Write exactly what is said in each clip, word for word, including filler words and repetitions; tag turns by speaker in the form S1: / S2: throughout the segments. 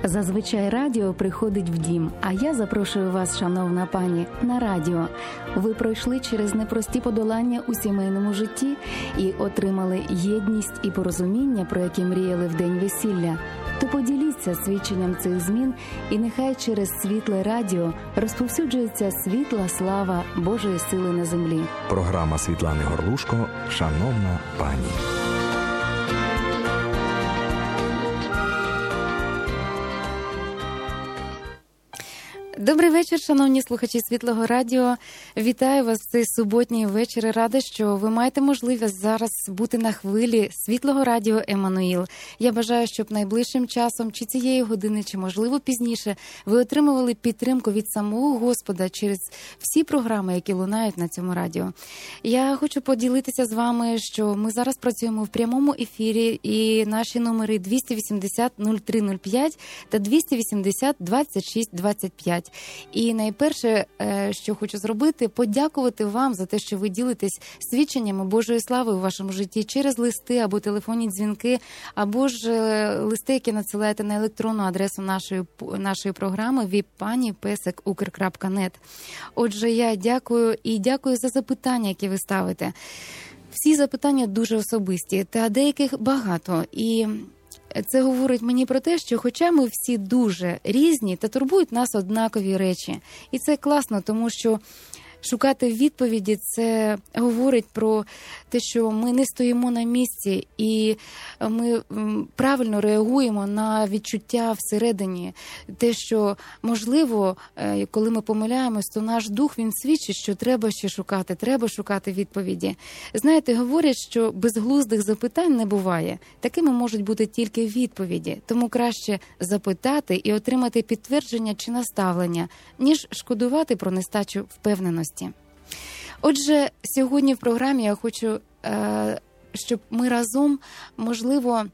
S1: Зазвичай радіо приходить в дім, а я запрошую вас, шановна пані, на радіо. Ви пройшли через непрості подолання у сімейному житті і отримали єдність і порозуміння, про які мріяли в день весілля. То поділіться свідченням цих змін, і нехай через світле радіо розповсюджується світла слава Божої сили на землі.
S2: Програма Світлани Горлушко «Шановна пані».
S3: Добрий вечір, шановні слухачі Світлого радіо. Вітаю вас в цей суботній вечір. Рада, що ви маєте можливість зараз бути на хвилі Світлого радіо Еммануїл. Я бажаю, щоб найближчим часом, чи цієї години, чи, можливо, пізніше, ви отримували підтримку від самого Господа через всі програми, які лунають на цьому радіо. Я хочу поділитися з вами, що ми зараз працюємо в прямому ефірі, і наші номери двісті вісімдесят нуль три нуль п'ять та двісті вісімдесят двадцять шість двадцять п'ять. І найперше, що хочу зробити, подякувати вам за те, що ви ділитесь свідченнями Божої слави у вашому житті через листи або телефонні дзвінки, або ж листи, які надсилаєте на електронну адресу нашої, нашої програми віп пані песик укр крапка нет. Отже, я дякую і дякую за запитання, які ви ставите. Всі запитання дуже особисті, та деяких багато. І це говорить мені про те, що хоча ми всі дуже різні, та турбують нас однакові речі. І це класно, тому що шукати відповіді – це говорить про те, що ми не стоїмо на місці, і ми правильно реагуємо на відчуття всередині. Те, що, можливо, коли ми помиляємось, то наш дух, він свідчить, що треба ще шукати, треба шукати відповіді. Знаєте, говорять, що безглуздих запитань не буває. Такими можуть бути тільки відповіді. Тому краще запитати і отримати підтвердження чи наставлення, ніж шкодувати про нестачу впевненості. Отже, сьогодні в програмі я хочу, щоб ми разом, можливо,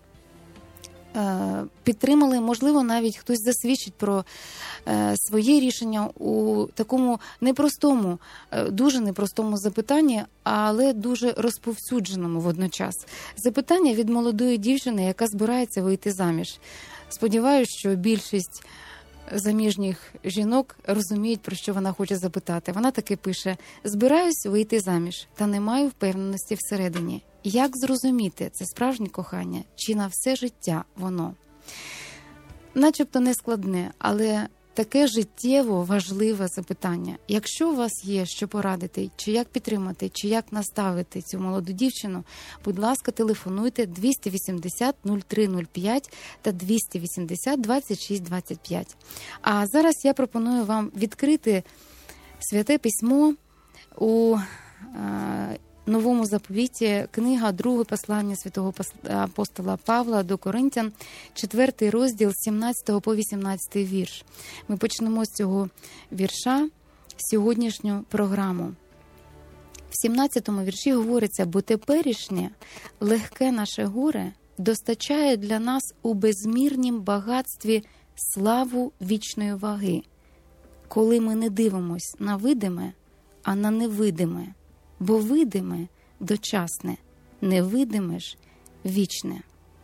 S3: підтримали, можливо, навіть хтось засвідчить про своє рішення у такому непростому, дуже непростому запитанні, але дуже розповсюдженому водночас. Запитання від молодої дівчини, яка збирається вийти заміж. Сподіваюсь, що більшість заміжніх жінок розуміють, про що вона хоче запитати. Вона таки пише: «Збираюсь вийти заміж, та не маю впевненості всередині. Як зрозуміти, це справжнє кохання, чи на все життя воно?» Начебто не складне, але таке життєво важливе запитання. Якщо у вас є що порадити, чи як підтримати, чи як наставити цю молоду дівчину, будь ласка, телефонуйте двісті вісімдесят нуль три нуль п'ять та двісті вісімдесят двадцять шість двадцять п'ять. А зараз я пропоную вам відкрити Святе Письмо у е, Новому заповіті, книга «Друге послання святого апостола Павла до Коринтян», четвертий розділ, з сімнадцятого по вісімнадцятий вірш. Ми почнемо з цього вірша сьогоднішню програму. В сімнадцятому вірші говориться: «Бо теперішнє легке наше горе достачає для нас у безмірнім багатстві славу вічної ваги, коли ми не дивимось на видиме, а на невидиме. Бо видиме – дочасне, невидиме ж – вічне».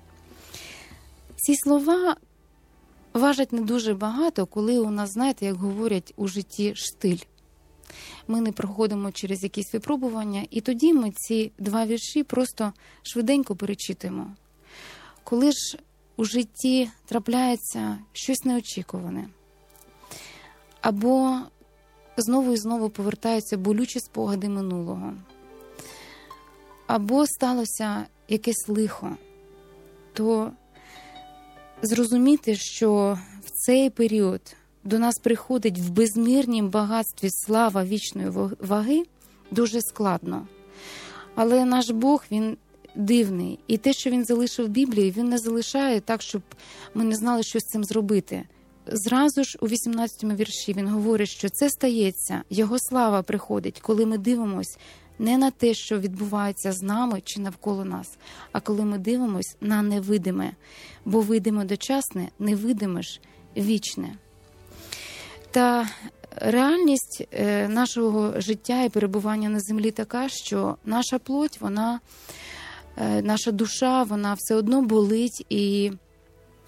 S3: Ці слова важать не дуже багато, коли у нас, знаєте, як говорять у житті, штиль. Ми не проходимо через якісь випробування, і тоді ми ці два вірші просто швиденько перечитуємо. Коли ж у житті трапляється щось неочікуване, або знову і знову повертаються болючі спогади минулого, або сталося якесь лихо, то зрозуміти, що в цей період до нас приходить в безмірнім багатстві слава вічної ваги, дуже складно. Але наш Бог, Він дивний. І те, що Він залишив в Біблії, Він не залишає так, щоб ми не знали, що з цим зробити. Зразу ж у вісімнадцятому вірші він говорить, що це стається, Його слава приходить, коли ми дивимось не на те, що відбувається з нами чи навколо нас, а коли ми дивимось на невидиме, бо видиме дочасне, невидиме ж вічне. Та реальність нашого життя і перебування на землі така, що наша плоть, вона, наша душа, вона все одно болить, і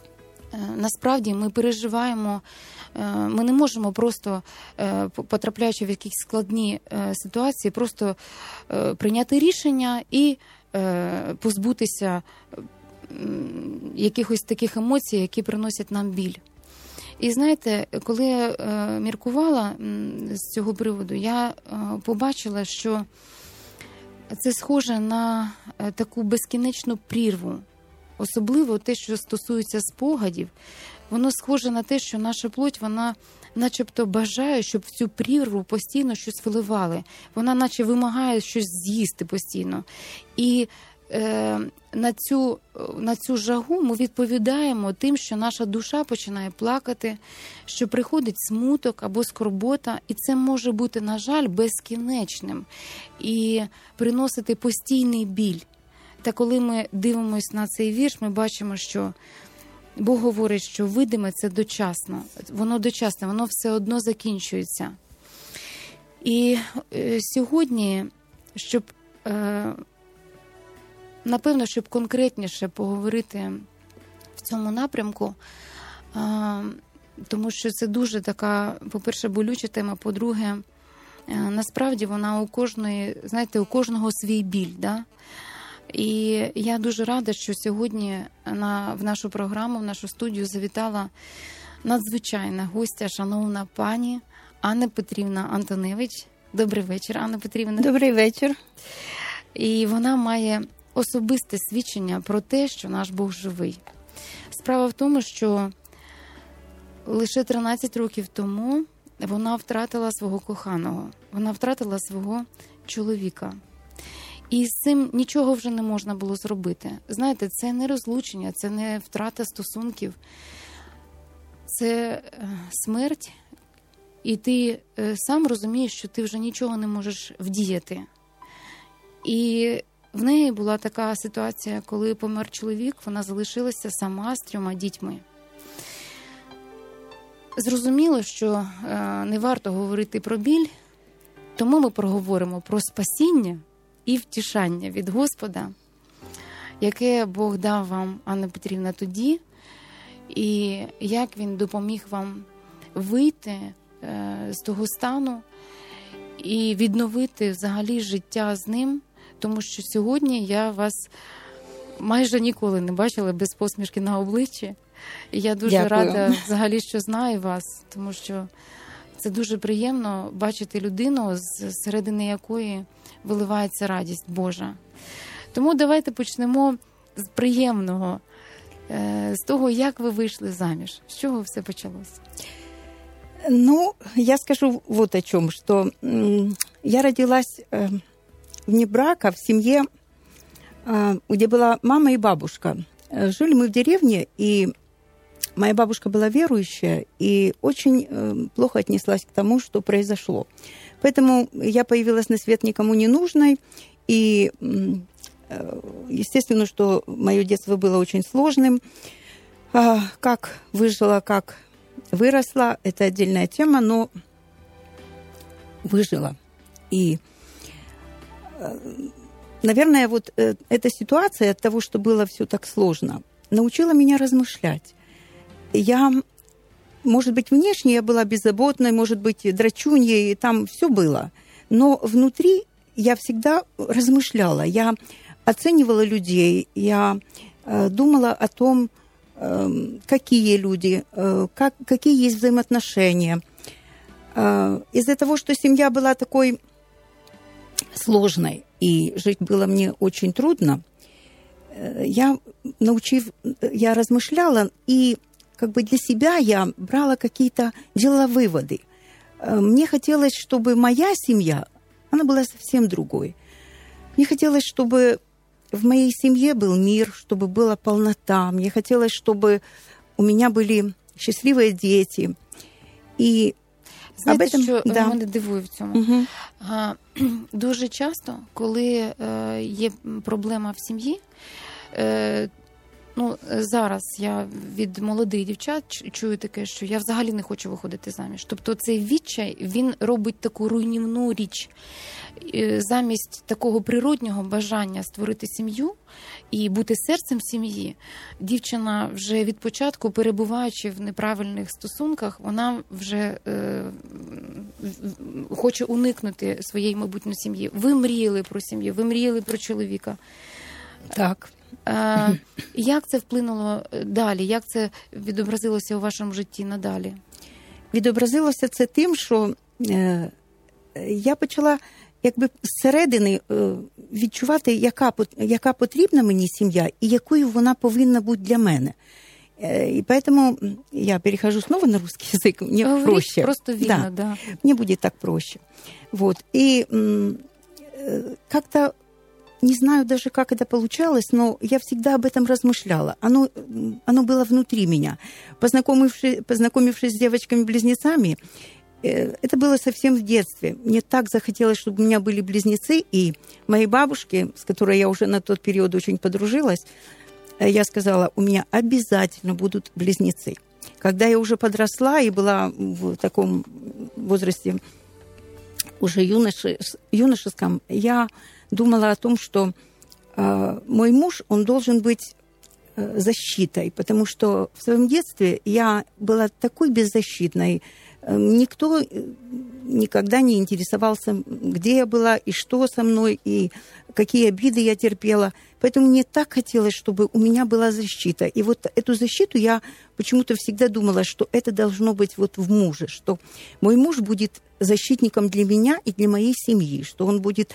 S3: насправді ми переживаємо, ми не можемо просто, потрапляючи в якісь складні ситуації, просто прийняти рішення і позбутися якихось таких емоцій, які приносять нам біль. І знаєте, коли я міркувала з цього приводу, я побачила, що це схоже на таку безкінечну прірву. Особливо те, що стосується спогадів, воно схоже на те, що наша плоть, вона начебто бажає, щоб в цю прірву постійно щось виливали. Вона наче вимагає щось з'їсти постійно. І е, на, цю, на цю жагу ми відповідаємо тим, що наша душа починає плакати, що приходить смуток або скорбота, і це може бути, на жаль, безкінечним і приносити постійний біль. Та коли ми дивимося на цей вірш, ми бачимо, що Бог говорить, що видиме – це дочасно. Воно дочасне, воно все одно закінчується. І е, сьогодні, щоб, е, напевно, щоб конкретніше поговорити в цьому напрямку, е, тому що це дуже така, по-перше, болюча тема, по-друге, е, насправді вона у кожної, знаєте, у кожного свій біль, да? І я дуже рада, що сьогодні на, в нашу програму, в нашу студію завітала надзвичайна гостя, шановна пані Анна Петрівна Антоневич. Добрий вечір, Анна Петрівна.
S4: Добрий вечір.
S3: І вона має особисте свідчення про те, що наш Бог живий. Справа в тому, що лише тринадцять років тому вона втратила свого коханого, вона втратила свого чоловіка. І з цим нічого вже не можна було зробити. Знаєте, це не розлучення, це не втрата стосунків. Це смерть, і ти сам розумієш, що ти вже нічого не можеш вдіяти. І в неї була така ситуація, коли помер чоловік, вона залишилася сама з трьома дітьми. Зрозуміло, що не варто говорити про біль, тому ми проговоримо про спасіння і втішання від Господа, яке Бог дав вам, Анна Петрівна, тоді, і як Він допоміг вам вийти з того стану і відновити взагалі життя з ним, тому що сьогодні я вас майже ніколи не бачила без посмішки на обличчі. І я дуже
S4: Дякую.
S3: рада взагалі, що знаю вас, тому що це дуже приємно бачити людину, з середини якої виливається радість Божа. Тому давайте почнемо з приємного, з того, як ви вийшли заміж. З чого все почалося?
S4: Ну, я скажу вот о чем, что я родилась вне брака в семье, где была мама и бабушка. Жили мы в деревне, и моя бабушка была верующая и очень плохо отнеслась к тому, что произошло. Поэтому я появилась на свет никому не нужной, и естественно, что мое детство было очень сложным. Как выжила, как выросла, это отдельная тема, но выжила. И, наверное, вот эта ситуация от того, что было все так сложно, научила меня размышлять. Я, может быть, внешне я была беззаботной, может быть, драчуньей, и там все было. Но внутри я всегда размышляла, я оценивала людей, я э, думала о том, э, какие люди, э, как, какие есть взаимоотношения. Э, из-за того, что семья была такой сложной, и жить было мне очень трудно, э, я, научив, я размышляла, и как бы для себя я брала какие-то, делала выводы. Мне хотелось, чтобы моя семья, она была совсем другой. Мне хотелось, чтобы в моей семье был мир, чтобы была полнота. Мне хотелось, чтобы у меня были счастливые дети. І
S3: знаєте,
S4: этом,
S3: що
S4: да.
S3: мене дивує в цьому?
S4: Угу.
S3: А, дуже часто, коли е, є проблема в сім'ї, е, Ну, зараз я від молодих дівчат чую таке, що я взагалі не хочу виходити заміж. Тобто цей відчай, він робить таку руйнівну річ. Замість такого природнього бажання створити сім'ю і бути серцем сім'ї, дівчина вже від початку, перебуваючи в неправильних стосунках, вона вже е, хоче уникнути своєї майбутньої сім'ї. Ви мріяли про сім'ю, ви мріяли про чоловіка.
S4: Так.
S3: Е, як це вплинуло далі? Як це відобразилося у вашому житті надалі?
S4: Відобразилося це тим, що е, я почала якби зсередини відчувати, яка, яка потрібна мені сім'я і якою вона повинна бути для мене. И поэтому я перехожу снова на русский язык, мне
S3: Говорить
S4: проще.
S3: Просто видно, да.
S4: да. Мне будет так проще. Вот. И как-то, не знаю даже, как это получалось, но я всегда об этом размышляла. Оно, оно было внутри меня. Познакомившись, познакомившись с девочками-близнецами, это было совсем в детстве. Мне так захотелось, чтобы у меня были близнецы, и моей бабушке, с которой я уже на тот период очень подружилась, я сказала, у меня обязательно будут близнецы. Когда я уже подросла и была в таком возрасте уже юноши, юношеском, я думала о том, что э, мой муж, он должен быть э, защитой, потому что в своем детстве я была такой беззащитной. Никто никогда не интересовался, где я была и что со мной, и какие обиды я терпела. Поэтому мне так хотелось, чтобы у меня была защита. И вот эту защиту я почему-то всегда думала, что это должно быть вот в муже, что мой муж будет защитником для меня и для моей семьи, что он будет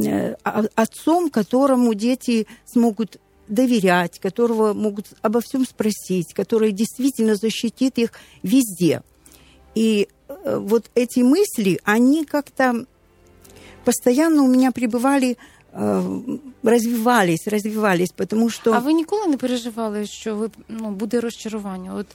S4: отцом, которому дети смогут доверять, которого могут обо всем спросить, который действительно защитит их везде. И вот эти мысли, они как-то постоянно у меня пребывали, развивались, развивались, потому что...
S3: А ви ніколи не переживали, що ви, ну, буде розчарування? От...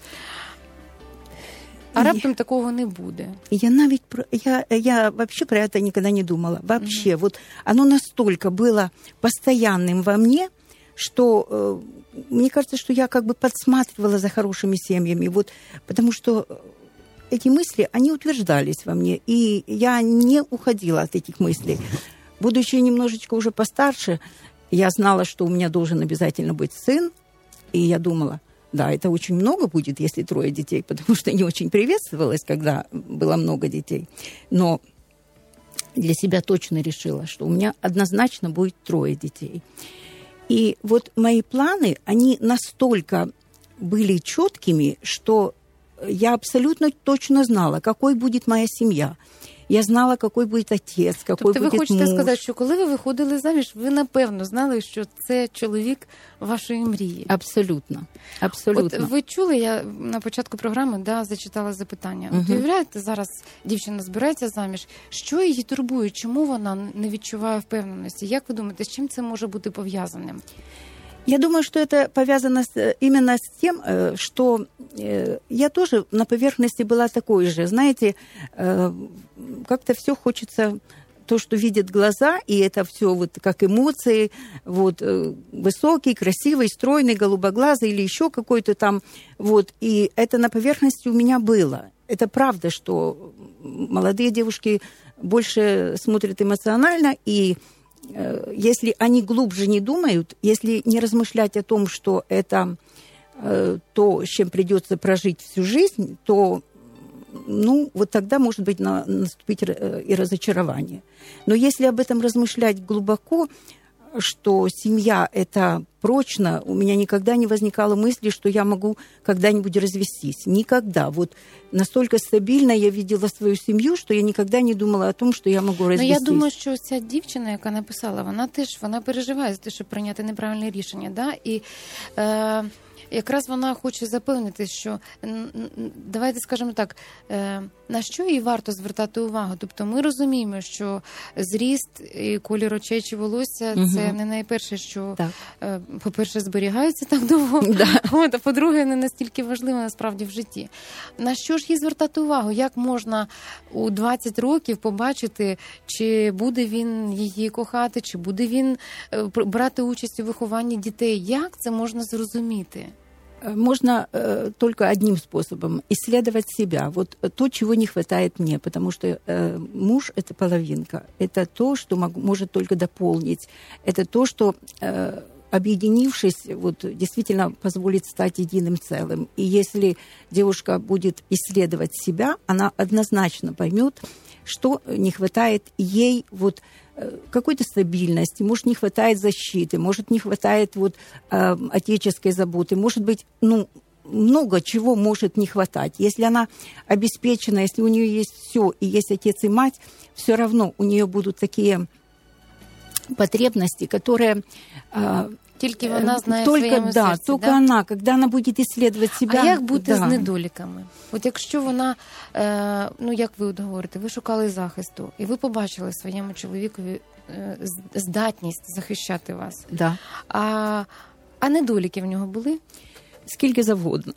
S3: А раптом я... такого не буде?
S4: Я навіть про... я, я вообще про это никогда не думала. Вообще. Mm-hmm. Вот оно настолько было постоянным во мне, что э, мне кажется, что я как бы подсматривала за хорошими семьями. Вот, потому что эти мысли, они утверждались во мне, и я не уходила от этих мыслей. Будучи немножечко уже постарше, я знала, что у меня должен обязательно быть сын, и я думала, да, это очень много будет, если трое детей, потому что не очень приветствовалось, когда было много детей. Но для себя точно решила, что у меня однозначно будет трое детей. И вот мои планы, они настолько были четкими, что я абсолютно точно знала, какой будет моя семья. Я знала, какой будет отец, какой
S3: тобто
S4: буде муж.
S3: Ви хочете сказати, що коли ви виходили заміж, ви напевно знали, що це чоловік вашої мрії?
S4: Абсолютно. Абсолютно.
S3: От ви чули, я на початку програми да, зачитала запитання. От
S4: Угу.
S3: уявляєте, зараз дівчина збирається заміж. Що її турбує? Чому вона не відчуває впевненості? Як ви думаєте, з чим це може бути пов'язаним?
S4: Я думаю, что это повязано с, именно с тем, что я тоже на поверхности была такой же. Знаете, как-то все хочется, то, что видят глаза, и это все вот как эмоции, вот высокий, красивый, стройный, голубоглазый или еще какой-то там, вот, и это на поверхности у меня было. Это правда, что молодые девушки больше смотрят эмоционально, и если они глубже не думают, если не размышлять о том, что это э, то, с чем придется прожить всю жизнь, то, ну, вот тогда, может быть, на, наступить и разочарование. Но если об этом размышлять глубоко, что семья – это прочно, у меня никогда не возникало мысли, что я могу когда-нибудь развестись. Никогда. Вот настолько стабильно я видела свою семью, что я никогда не думала о том, что я могу развестись.
S3: Ну, я думаю, що ця дівчина, яка написала, вона теж вона переживає за те, щоб прийняти неправильне рішення. Да? І е, якраз вона хоче запевнити, що, давайте скажемо так, на що їй варто звертати увагу. Тобто ми розуміємо, що зріст і колір очей чи волосся угу. це не найперше, що, так. по-перше, зберігається так довго, да. От, а по-друге, не настільки важливо насправді в житті. На що ж їй звертати увагу? Як можна у двадцять років побачити, чи буде він її кохати, чи буде він брати участь у вихованні дітей? Як це можна зрозуміти?
S4: Можно э, только одним способом – исследовать себя. Вот то, чего не хватает мне, потому что э, муж – это половинка, это то, что мог, может только дополнить, это то, что, э, объединившись, вот, действительно позволит стать единым целым. И если девушка будет исследовать себя, она однозначно поймет, что не хватает ей вот какой-то стабильности, может, не хватает защиты, может, не хватает вот, э, отеческой заботы, может быть, ну, много чего может не хватать. Если она обеспечена, если у нее есть все, и есть отец и мать, все равно у нее будут такие потребности, которые... Э,
S3: Тільки вона знає
S4: только,
S3: своєму
S4: да,
S3: серці,
S4: только
S3: да?
S4: Она, когда она будет исследовать себя...
S3: А як бути
S4: да.
S3: з недоліками? От якщо вона, е, ну як ви говорите, ви шукали захисту, і ви побачили своєму чоловікові е, здатність захищати вас.
S4: Да.
S3: А, а недоліки в нього були?
S4: Сколько завгодно.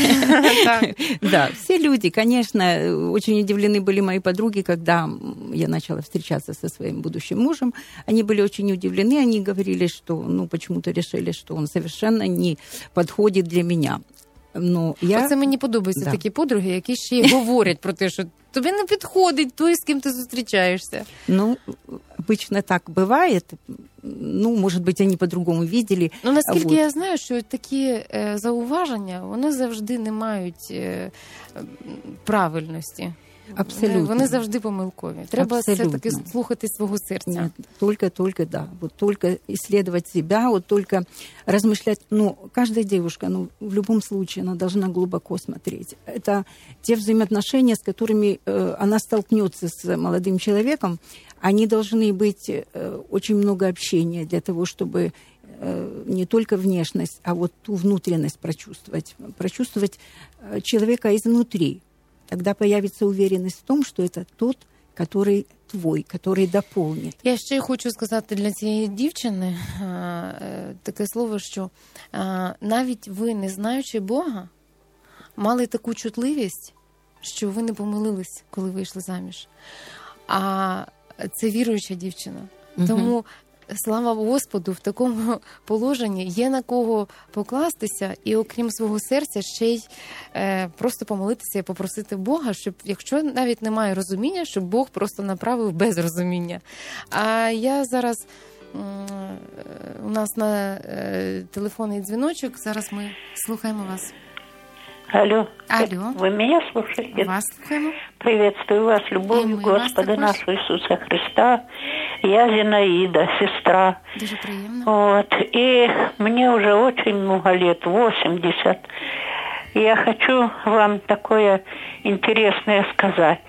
S4: Да, все люди, конечно, очень удивлены были мои подруги, когда я начала встречаться со своим будущим мужем. Они были очень удивлены, они говорили, что, ну, почему-то решили, что он совершенно не подходит для меня. Ну, я...
S3: Оце мені подобаються да. такі подруги, які ще й говорять про те, що тобі не підходить той, з ким ти зустрічаєшся.
S4: Ну, обычно так бывает. Ну, может быть, они по-другому видели.
S3: Ну, наскільки
S4: вот.
S3: Я знаю, що такі е, зауваження, вони завжди не мають е, правильності.
S4: Абсолютно.
S3: Вони завжди помилкові. Треба
S4: Абсолютно.
S3: все-таки слухати свого серця.
S4: Нет, только, только, да. Вот только исследовать себя, вот только размышлять. Ну, каждая девушка, ну, в любом случае, она должна глубоко смотреть. Это те взаимоотношения, с которыми э, она столкнется с молодым человеком, они должны быть э, очень много общения для того, чтобы э, не только внешность, а вот ту внутренность прочувствовать. Прочувствовать э, человека изнутри. Тогда появится уверенность в том, что это тот, который твой, который дополнит.
S3: Я ще хочу сказати для цієї дівчини таке слово, що навіть ви, не знаючи Бога, мали таку чутливість, що ви не помилились, коли вийшли заміж. А це віруюча дівчина. Угу. Тому слава Господу, в такому положенні є на кого покластися і, окрім свого серця, ще й е, просто помолитися і попросити Бога, щоб, якщо навіть немає розуміння, щоб Бог просто направив без розуміння. А я зараз, е, у нас на е, телефонний дзвіночок, зараз ми слухаємо вас.
S5: Алло.
S3: Алло.
S5: Вы меня слушаете?
S3: Вас слухаємо.
S5: Приветствую вас любовью Господа нашего Иисуса Христа. Я Зинаида, сестра.
S3: Дуже приємно.
S5: Вот. И мне уже очень много лет, восемьдесят. И я хочу вам такое интересное сказать.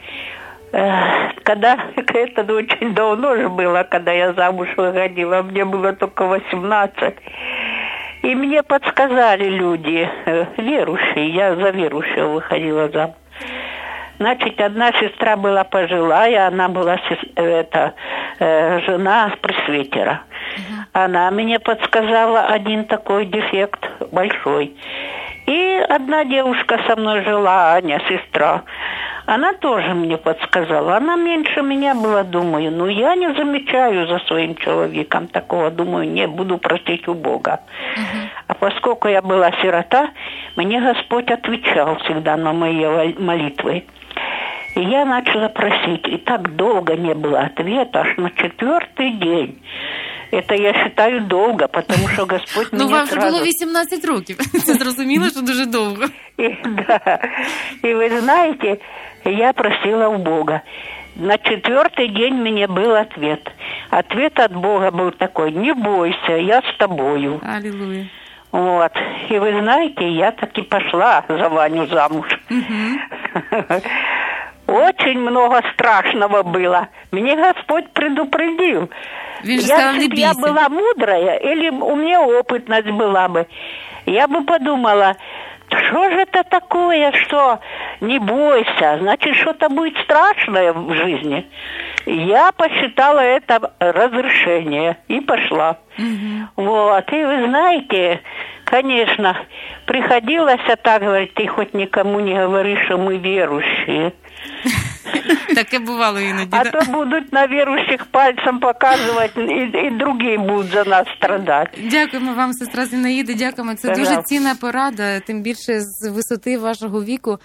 S5: Когда, это очень давно же было, когда я замуж выходила, мне было только восемнадцать. И мне подсказали люди, верующие, я за верующего выходила замуж. Значит, одна сестра была пожилая, она была это, жена пресвитера. Uh-huh. Она мне подсказала один такой дефект большой. И одна девушка со мной жила, Аня, сестра. Она тоже мне подсказала. Она меньше меня была, думаю. Ну, я не замечаю за своим человеком такого. Думаю, не буду просить у Бога. Uh-huh. А поскольку я была сирота, мне Господь отвечал всегда на мои молитвы. И я начала просить. И так долго не было ответа, аж на четвертый день. Это, я считаю, долго, потому что Господь меня
S3: сразу... Ну, вам
S5: же
S3: було вісімнадцять років. Це зрозуміло, що дуже довго.
S5: И, да. И вы знаете, я просила у Бога. На четвертый день мне был ответ. Ответ от Бога был такой: не бойся, я с тобою.
S3: Аллилуйя.
S5: Вот. И вы знаете, я таки пошла за Ваню замуж.
S3: Угу.
S5: Очень много страшного было. Мне Господь предупредил. Я, если бы я была мудрая, или у меня опытность была бы, я бы подумала, что же это такое, что не бойся, значит, что-то будет страшное в жизни. Я посчитала это разрешение и пошла. Угу. Вот, и вы знаете, конечно, приходилось так говорить, ты хоть никому не говори, что мы верующие.
S3: Таке бувало іноді.
S5: А то будуть на віруючих пальцем показувати, і, і другі будуть за нас страдати.
S3: Дякуємо вам, сестра Зінаїда, дякуємо. Це
S5: Пожалуйста.
S3: дуже цінна порада, тим більше з висоти вашого віку.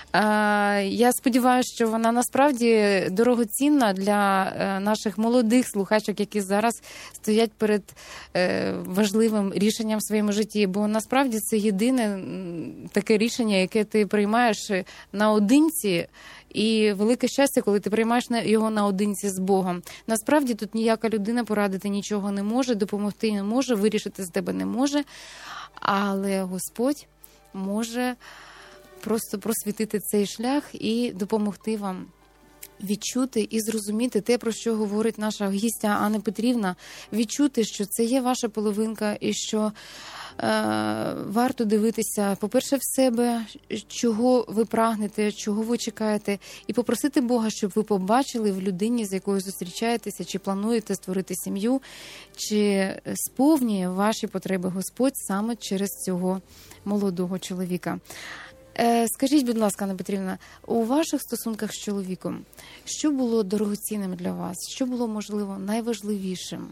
S3: Я сподіваюся, що вона насправді дорогоцінна для наших молодих слухачок, які зараз стоять перед важливим рішенням в своєму житті. Бо насправді це єдине таке рішення, яке ти приймаєш наодинці. І велике щастя, коли ти приймаєш його наодинці з Богом. Насправді тут ніяка людина порадити нічого не може, допомогти не може, вирішити з тебе не може. Але Господь може просто просвітити цей шлях і допомогти вам відчути і зрозуміти те, про що говорить наша гістя Анна Петрівна. Відчути, що це є ваша половинка і що е, варто дивитися, по-перше, в себе, чого ви прагнете, чого ви чекаєте, і попросити Бога, щоб ви побачили в людині, з якою зустрічаєтеся, чи плануєте створити сім'ю, чи сповнює ваші потреби Господь саме через цього молодого чоловіка. Скажіть, будь ласка, Анна Петрівна, у ваших стосунках з чоловіком, що було дорогоцінним для вас? Що було, можливо, найважливішим?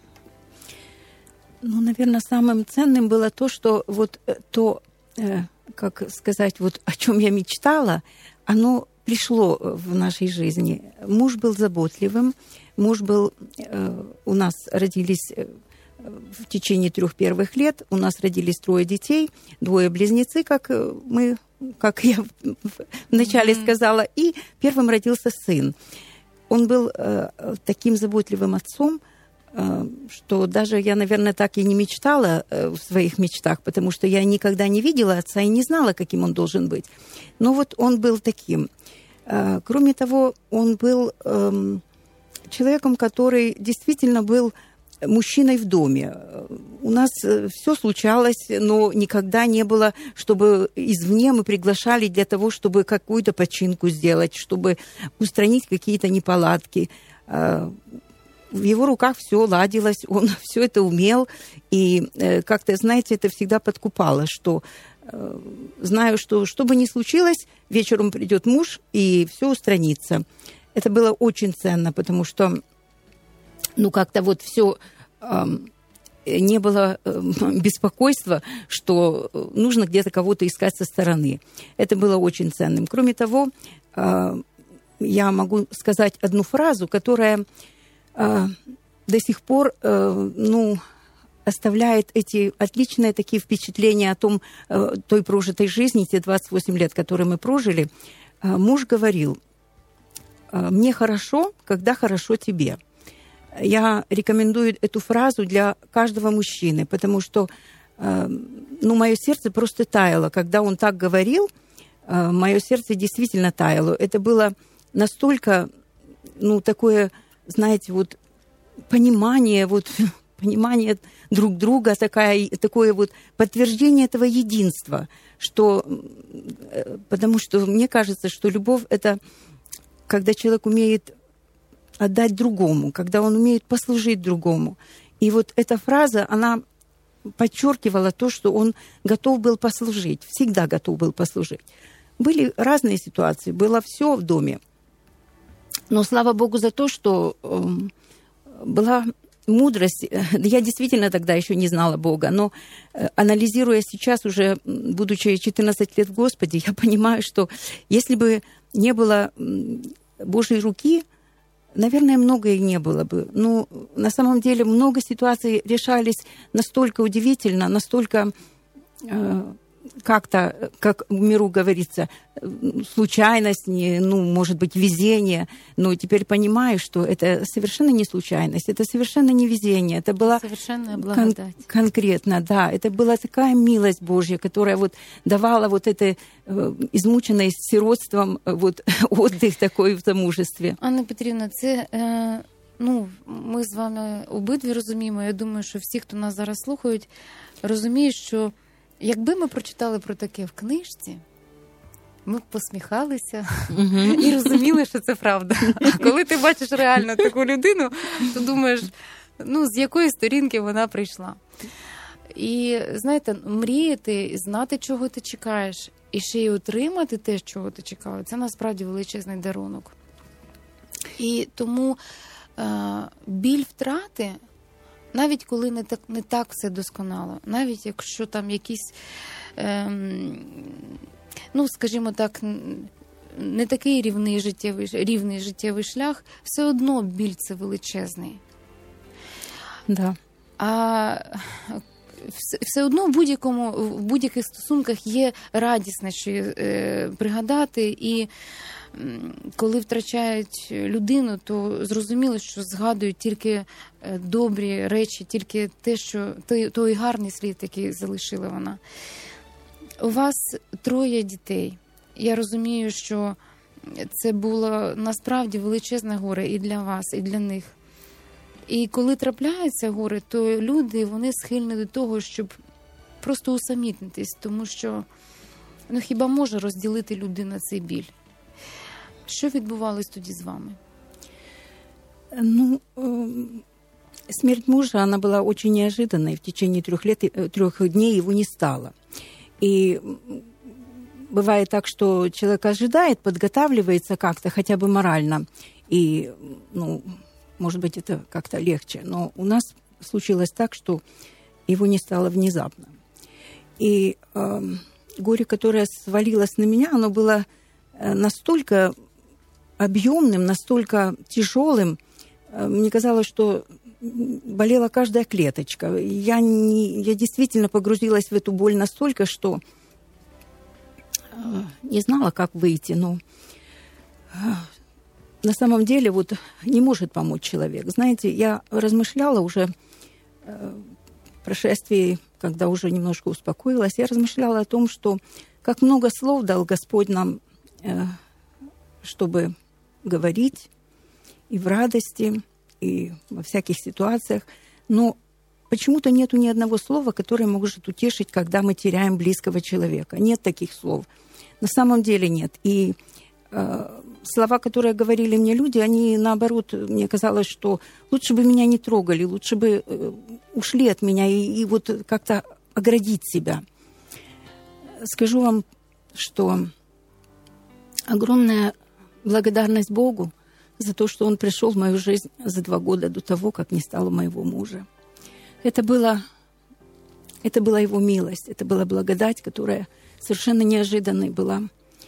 S4: Ну, наверное, самым ценным было то, что вот то, как сказать, вот о чем я мечтала, оно пришло в нашей жизни. Муж был заботливым, муж был... У нас родились... В течение трех первых лет у нас родились трое детей, двое близнецы, как мы, как я вначале mm-hmm. сказала, и первым родился сын. Он был э, таким заботливым отцом, э, что даже я, наверное, так и не мечтала э, в своих мечтах, потому что я никогда не видела отца и не знала, каким он должен быть. Но вот он был таким. Э, кроме того, он был э, человеком, который действительно был мужчиной в доме. У нас все случалось, но никогда не было, чтобы извне мы приглашали для того, чтобы какую-то починку сделать, чтобы устранить какие-то неполадки. В его руках все ладилось, он все это умел, и как-то, знаете, это всегда подкупало, что знаю, что что бы ни случилось, вечером придет муж, и все устранится. Это было очень ценно, потому что ну, как-то вот все э, не было э, беспокойства, что нужно где-то кого-то искать со стороны. Это было очень ценным. Кроме того, э, я могу сказать одну фразу, которая э, до сих пор, э, ну, оставляет эти отличные такие впечатления о том, э, той прожитой жизни, те двадцать восемь лет, которые мы прожили. Э, муж говорил: «Мне хорошо, когда хорошо тебе». Я рекомендую эту фразу для каждого мужчины, потому что э, ну, мое сердце просто таяло. Когда он так говорил, э, мое сердце действительно таяло. Это было настолько, ну, такое, знаете, вот понимание, вот, понимание друг друга, такая, такое вот подтверждение этого единства, что, э, потому что мне кажется, что любовь — это когда человек умеет отдать другому, когда он умеет послужить другому. И вот эта фраза, она подчеркивала то, что он готов был послужить, всегда готов был послужить. Были разные ситуации, было все в доме. Но слава Богу за то, что э, была мудрость. Я действительно тогда еще не знала Бога, но э, анализируя сейчас, уже будучи четырнадцать лет в Господе, я понимаю, что если бы не было Божьей руки, наверное, многое не было бы. Но на самом деле много ситуаций решались настолько удивительно, настолько э, как-то, как в миру говорится, случайность, не, ну, может быть, везение. Но теперь понимаю, что это совершенно не случайность, это совершенно не везение. Это была
S3: совершенная благодать.
S4: Кон- конкретно, да. Это была такая милость Божья, которая вот давала вот это э, измученное сиротством вот, отдых такой в замужестве.
S3: Анна Петрівна, це, е, ну, ми з вами обидві розуміємо, я думаю, що всі, хто нас зараз слухають, розуміють, що Якби ми прочитали про таке в книжці, ми б посміхалися uh-huh. і розуміли, що це правда. А коли ти бачиш реально таку людину, то думаєш, ну, з якої сторінки вона прийшла. І, знаєте, мріяти, знати, чого ти чекаєш, і ще й отримати те, чого ти чекав, це насправді величезний дарунок. І тому е- біль втрати, навіть коли не так, не так все досконало, навіть якщо там якісь, ем, ну, скажімо так, не такий рівний життєвий, рівний життєвий шлях, все одно біль це величезний.
S4: Да.
S3: А все, все одно в будь-якому, в будь-яких стосунках є радісне, що е, пригадати, і коли втрачають людину, то зрозуміло, що згадують тільки добрі речі, тільки те, що той, той гарний слід, який залишила вона. У вас троє дітей. Я розумію, що це було насправді величезне горе і для вас, і для них. І коли трапляється горе, то люди, вони схильні до того, щоб просто усамітнитись, тому що, ну, хіба може розділити людина цей біль? Що відбувалось тоді з вами?
S4: Ну, смерть мужа, она была очень неожиданной. В течение трех лет, трех дней его не стало. И бывает так, что человек ожидает, подготавливается как-то, хотя бы морально. И, ну, может быть, это как-то легче. Но у нас случилось так, что его не стало внезапно. И э, горе, которое свалилось на меня, оно было настолько объемным, настолько тяжелым. Мне казалось, что болела каждая клеточка. Я, не, я действительно погрузилась в эту боль настолько, что не знала, как выйти. Но на самом деле вот не может помочь человек. Знаете, я размышляла уже в прошествии, когда уже немножко успокоилась, я размышляла о том, что как много слов дал Господь нам, чтобы говорить и в радости, и во всяких ситуациях. Но почему-то нету ни одного слова, которое может утешить, когда мы теряем близкого человека. Нет таких слов. На самом деле нет. И э, слова, которые говорили мне люди, они, наоборот, мне казалось, что лучше бы меня не трогали, лучше бы э, ушли от меня и, и вот как-то оградить себя. Скажу вам, что огромная благодарность Богу за то, что Он пришел в мою жизнь за два года до того, как не стало моего мужа. Это было, это была Его милость, это была благодать, которая совершенно неожиданной была.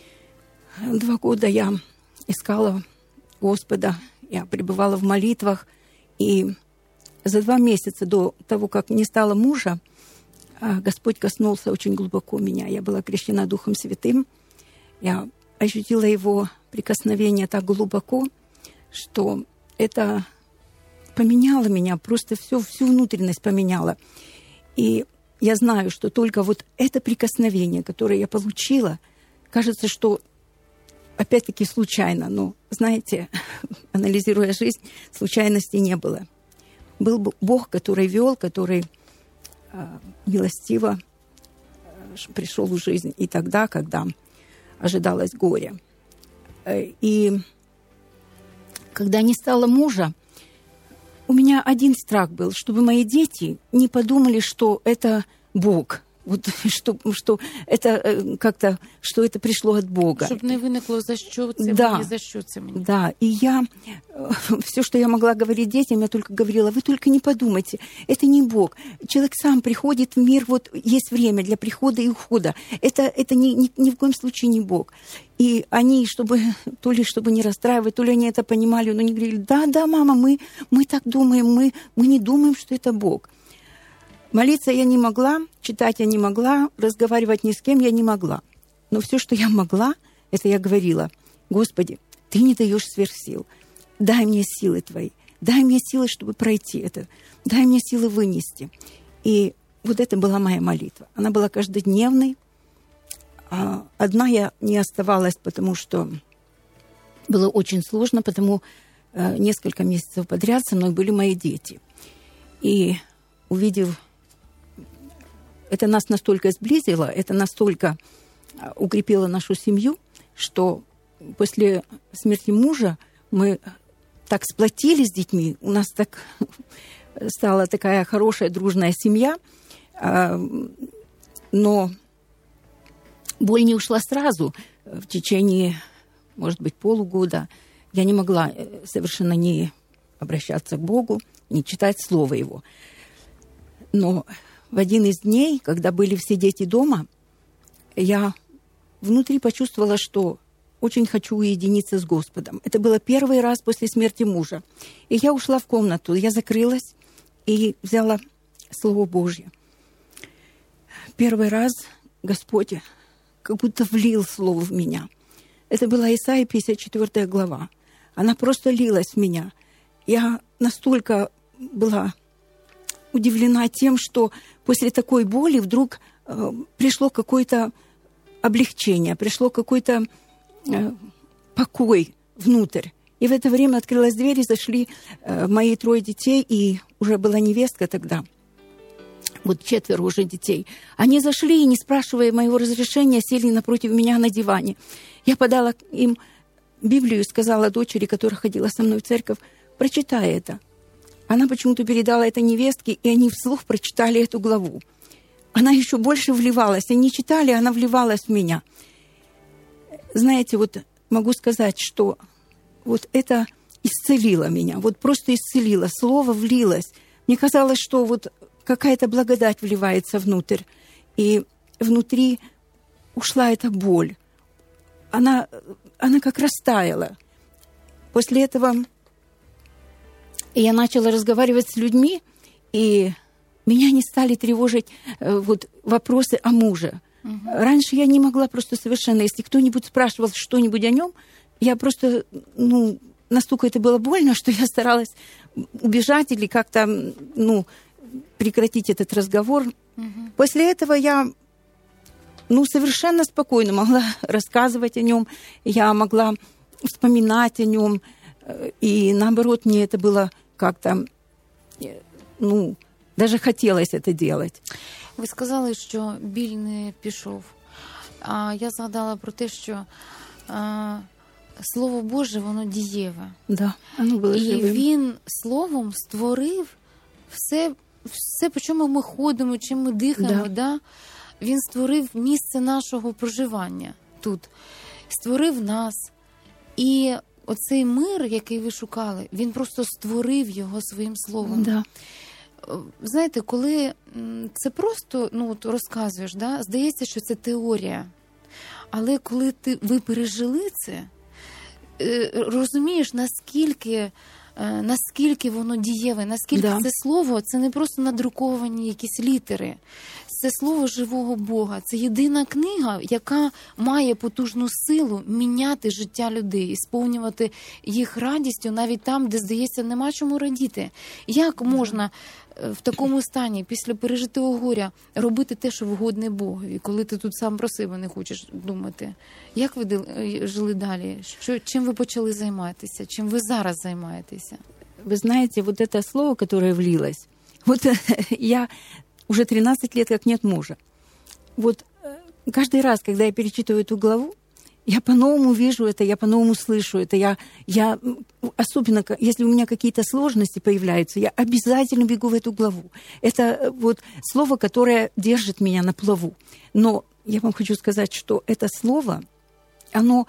S4: Два года я искала Господа, я пребывала в молитвах, и за два месяца до того, как не стало мужа, Господь коснулся очень глубоко меня. Я была крещена Духом Святым, я ощутила Его прикосновение так глубоко, что это поменяло меня, просто всю, всю внутренность поменяло. И я знаю, что только вот это прикосновение, которое я получила, кажется, что опять-таки случайно. Но, знаете, анализируя жизнь, случайностей не было. Был Бог, который вел, который э, милостиво э, пришел в жизнь и тогда, когда ожидалось горе. И когда не стало мужа, у меня один страх был, чтобы мои дети не подумали, что это Бог. Вот, что, что это как-то, что это пришло от Бога.
S3: Чтобы не виникло, за что це
S4: да,
S3: мені, за что це мені.
S4: Да, и я, все, что я могла говорить детям, я только говорила, вы только не подумайте, это не Бог. Человек сам приходит в мир, вот есть время для прихода и ухода. Это, это ни, ни, ни в коем случае не Бог. И они, чтобы, то ли чтобы не расстраивать, то ли они это понимали, но они говорили, да, да, мама, мы, мы так думаем, мы, мы не думаем, что это Бог. Молиться я не могла, читать я не могла, разговаривать ни с кем я не могла. Но все, что я могла, это я говорила, Господи, Ты не даешь сверхсил. Дай мне силы Твои, дай мне силы, чтобы пройти это, дай мне силы вынести. И вот это была моя молитва. Она была каждодневной. Одна я не оставалась, потому что было очень сложно, потому несколько месяцев подряд со мной были мои дети. И увидев это нас настолько сблизило, это настолько укрепило нашу семью, что после смерти мужа мы так сплотились с детьми, у нас так стала такая хорошая, дружная семья, но боль не ушла сразу. В течение, может быть, полугода я не могла совершенно не обращаться к Богу, не читать Слово Его. Но в один из дней, когда были все дети дома, я внутри почувствовала, что очень хочу уединиться с Господом. Это было первый раз после смерти мужа. И я ушла в комнату, я закрылась и взяла Слово Божье. Первый раз Господь как будто влил Слово в меня. Это была Исайя пятьдесят четвёртая глава. Она просто лилась в меня. Я настолько была удивлена тем, что после такой боли вдруг э, пришло какое-то облегчение, пришло какой-то э, покой внутрь. И в это время открылась дверь, и зашли э, мои трое детей, и уже была невестка тогда. Вот четверо уже детей. Они зашли и, не спрашивая моего разрешения, сели напротив меня на диване. Я подала им Библию и сказала дочери, которая ходила со мной в церковь, прочитай это. Она почему-то передала это невестке, и они вслух прочитали эту главу. Она еще больше вливалась. Они читали, она вливалась в меня. Знаете, вот могу сказать, что вот это исцелило меня. Вот просто исцелило. Слово влилось. Мне казалось, что вот какая-то благодать вливается внутрь. И внутри ушла эта боль. Она, она как растаяла. После этого я начала разговаривать с людьми, и меня не стали тревожить э, вот, вопросы о муже. Угу. Раньше я не могла просто совершенно, если кто-нибудь спрашивал что-нибудь о нем, я просто, ну, настолько это было больно, что я старалась убежать или как-то, ну, прекратить этот разговор. Угу. После этого я, ну, совершенно спокойно могла рассказывать о нем, я могла вспоминать о нем, и наоборот, мне это было как-то, ну, даже хотілося це делать.
S3: Ви сказали, що біль не пішов. А я згадала про те, що а, Слово Боже, воно дієве.
S4: Да, воно було
S3: І
S4: живим.
S3: Він Словом створив все, все, по чому ми ходимо, чим ми дихаємо.
S4: Да.
S3: Да? Він створив місце нашого проживання тут. Створив нас. І оцей мир, який ви шукали, він просто створив його своїм словом.
S4: Да.
S3: Знаєте, коли це просто, ну, от розказуєш, да, здається, що це теорія. Але коли ти, ви пережили це, розумієш, наскільки, наскільки воно дієве, наскільки
S4: да.
S3: це слово, це не просто надруковані якісь літери. Це слово живого Бога. Це єдина книга, яка має потужну силу міняти життя людей і сповнювати їх радістю навіть там, де, здається, нема чому радіти. Як можна в такому стані, після пережитого горя, робити те, що вгодне Богові, коли ти тут сам про себе не хочеш думати? Як ви жили далі? Що, чим ви почали займатися? Чим ви зараз займаєтеся?
S4: Вы знаете, вот это слово, которое влилось, вот я уже тринадцать лет как нет мужа. Вот каждый раз, когда я перечитываю эту главу, я по-новому вижу это, я по-новому слышу это. Я, я, особенно, если у меня какие-то сложности появляются, я обязательно бегу в эту главу. Это вот слово, которое держит меня на плаву. Но я вам хочу сказать, что это слово, оно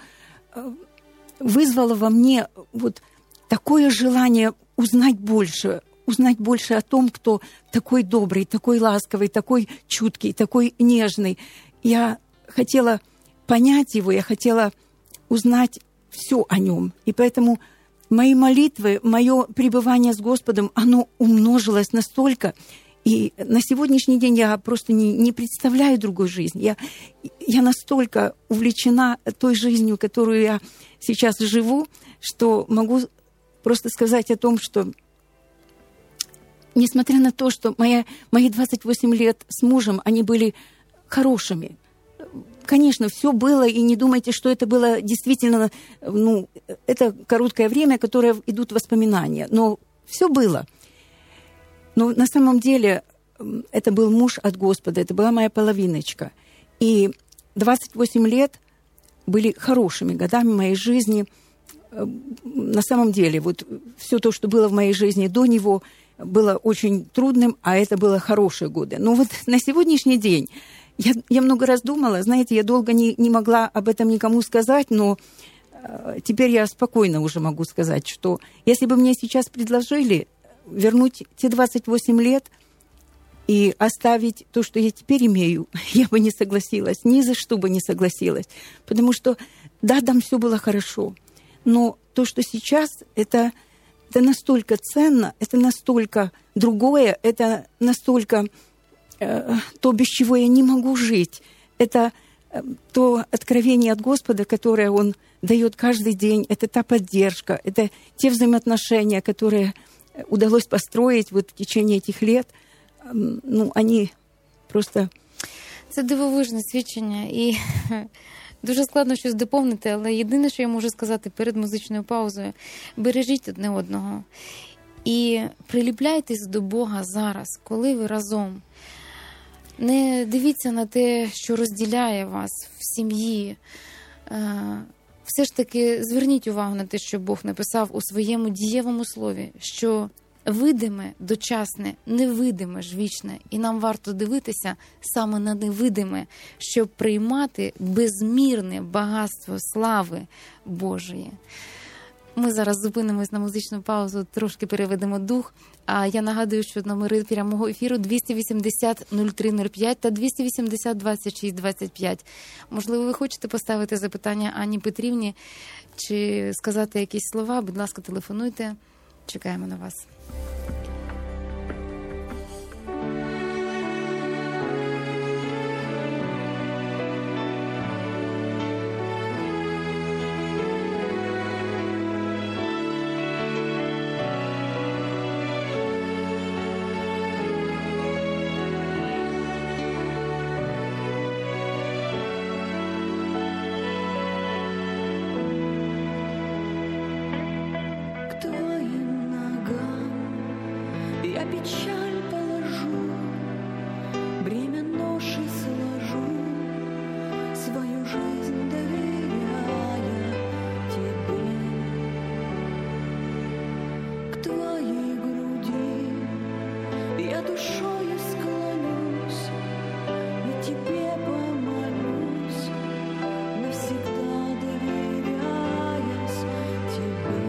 S4: вызвало во мне вот такое желание узнать больше, узнать больше о том, кто такой добрый, такой ласковый, такой чуткий, такой нежный. Я хотела понять его, я хотела узнать все о нем. И поэтому мои молитвы, мое пребывание с Господом, оно умножилось настолько. И на сегодняшний день я просто не, не представляю другой жизни. Я, я настолько увлечена той жизнью, которую я сейчас живу, что могу просто сказать о том, что несмотря на то, что моя, мои двадцать восемь лет с мужем, они были хорошими. Конечно, все было, и не думайте, что это было действительно, ну, это короткое время, которое идут воспоминания, но все было. Но на самом деле это был муж от Господа, это была моя половиночка. И двадцать восемь лет были хорошими годами моей жизни. На самом деле, вот все то, что было в моей жизни до него, было очень трудным, а это было хорошие годы. Но вот на сегодняшний день я, я много раз думала, знаете, я долго не, не могла об этом никому сказать, но э, теперь я спокойно уже могу сказать, что если бы мне сейчас предложили вернуть те двадцать восемь лет и оставить то, что я теперь имею, я бы не согласилась, ни за что бы не согласилась. Потому что, да, там все было хорошо, но то, что сейчас, это, это настолько ценно, это настолько другое, это настолько э, то, без чего я не могу жить. Это э, то откровение от Господа, которое Он дает каждый день, это та поддержка, это те взаимоотношения, которые удалось построить вот в течение этих лет. Ну, они просто...
S3: Це дивовижне свідчення, і дуже складно щось доповнити, але єдине, що я можу сказати перед музичною паузою, бережіть одне одного і приліпляйтесь до Бога зараз, коли ви разом. Не дивіться на те, що розділяє вас в сім'ї. Все ж таки зверніть увагу на те, що Бог написав у своєму дієвому слові, що видиме, дочасне, невидиме ж вічне. І нам варто дивитися саме на невидиме, щоб приймати безмірне багатство слави Божої. Ми зараз зупинимось на музичну паузу, трошки переведемо дух. А я нагадую, що номери прямого ефіру двісті вісімдесят нуль три нуль п'ять та двісті вісімдесят двадцять шість двадцять п'ять. Можливо, ви хочете поставити запитання Анні Петрівні чи сказати якісь слова? Будь ласка, телефонуйте. Чекаємо на вас.
S6: Печаль положу, бремя ноши сложу, свою жизнь доверяя тебе. К твоей груди я душою склонюсь и тебе помолюсь, навсегда доверяясь тебе.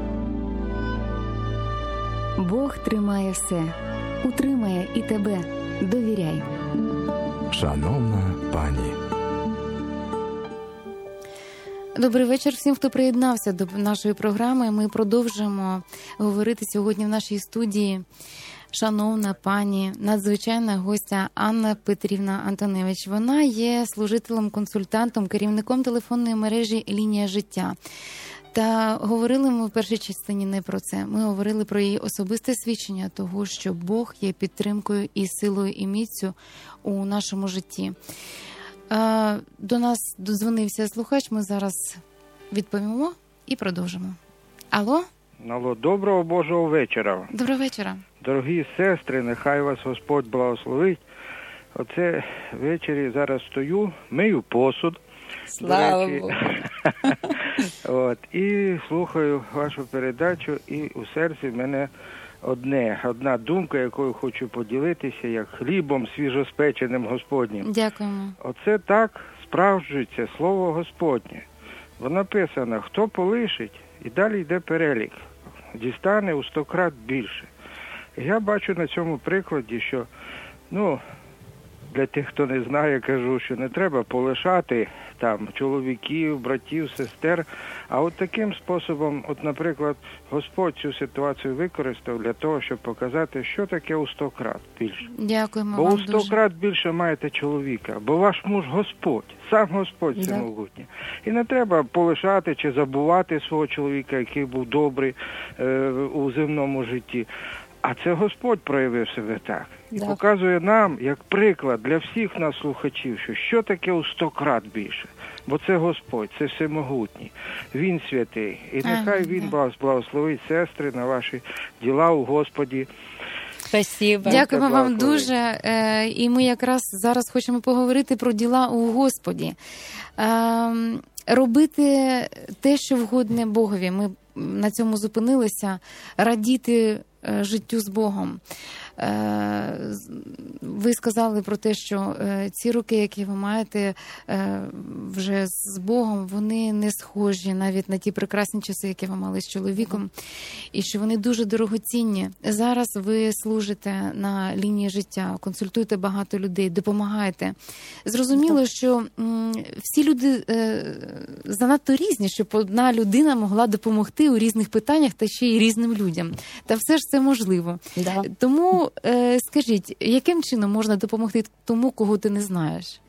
S1: Бог тримає все, утримає і тебе. Довіряй.
S2: Шановна пані.
S3: Добрий вечір всім, хто приєднався до нашої програми. Ми продовжуємо говорити сьогодні в нашій студії. Шановна пані, надзвичайна гостя Анна Петрівна Антоневич. Вона є служителем-консультантом, керівником телефонної мережі «Лінія життя». Та говорили ми в першій частині не про це. Ми говорили про її особисте свідчення того, що Бог є підтримкою і силою і міцю у нашому житті. До нас додзвонився слухач, ми зараз відповімо і продовжимо. Алло?
S7: Алло, доброго Божого вечора.
S3: Доброго вечора.
S7: Дорогі сестри, нехай вас Господь благословить. Оце ввечері зараз стою, мию посуд.
S4: Слава Богу.
S7: От, і слухаю вашу передачу, і у серці в мене одне, одна думка, якою хочу поділитися, як хлібом свіжоспеченим Господнім.
S3: Дякуємо.
S7: Оце так справджується слово Господнє. Бо написано, хто полишить, і далі йде перелік. Дістане у сто крат більше. Я бачу на цьому прикладі, що, ну, для тих, хто не знає, кажу, що не треба полишати там чоловіків, братів, сестер, а от таким способом, от, наприклад, Господь цю ситуацію використав для того, щоб показати, що таке у сто крат більше.
S3: Дякуємо
S7: бо
S3: вам
S7: у сто
S3: дуже.
S7: крат більше маєте чоловіка, бо ваш муж Господь, сам Господь
S3: Да.
S7: всемогутній. І не треба полишати чи забувати свого чоловіка, який був добрий е, у земному житті. А це Господь проявив себе так. І
S3: Да.
S7: показує нам, як приклад для всіх нас слухачів, що що таке у сто крат більше. Бо це Господь, це всемогутній. Він святий. І нехай
S3: Амінь.
S7: Він вас благословить, сестри, на ваші діла у Господі.
S4: Спасибо.
S3: Дякуємо вам
S7: Благословення.
S3: дуже. Е, І ми якраз зараз хочемо поговорити про діла у Господі. Е, Робити те, що вгодне Богові. Ми на цьому зупинилися. Радіти е, життю з Богом. Е, з- Ви сказали про те, що е, ці роки, які ви маєте е, вже з Богом, вони не схожі навіть на ті прекрасні часи, які ви мали з чоловіком, і що вони дуже дорогоцінні. Зараз ви служите на лінії життя, консультуєте багато людей, допомагаєте. Зрозуміло, що м, всі люди е, занадто різні, щоб одна людина могла допомогти у різних питаннях та ще й різним людям. Та все ж це можливо.
S4: Да.
S3: Тому е, скажіть, яким чином можна допомогти тому, кого ти не знаєш?